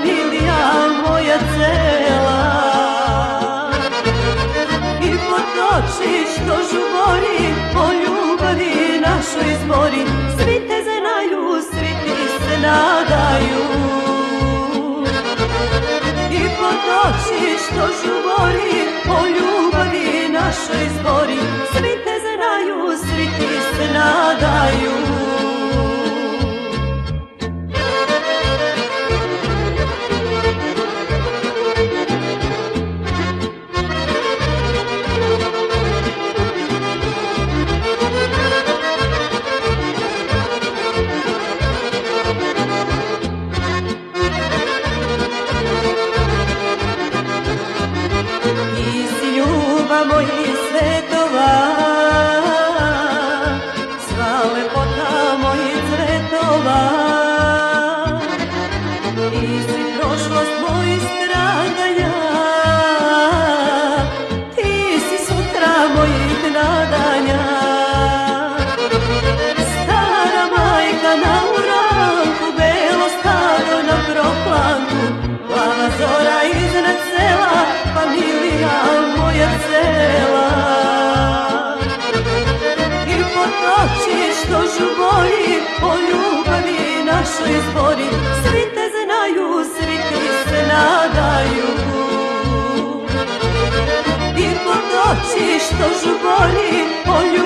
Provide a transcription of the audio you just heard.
familija moja cela. I potoči što žubori, po ljubavi našoj zbori, svi te znaju, svi ti se nadaju. I potoči što žubori, po ljubavi našoj zbori, svi te znaju, svi ti se nadaju. Mojih svetova, sva lepota mojih cvetova, ti si prošlost mojih stradanja, ti si sutra mojih nadanja. Stara majka na uranku, belo stado na proplanku, plava zora iznad sela, familija moja cela. I potoči što žubori, po ljubavi našoj zbori, svi te znaju, svi ti se nadaju. I potoči što žubori, po ljubavi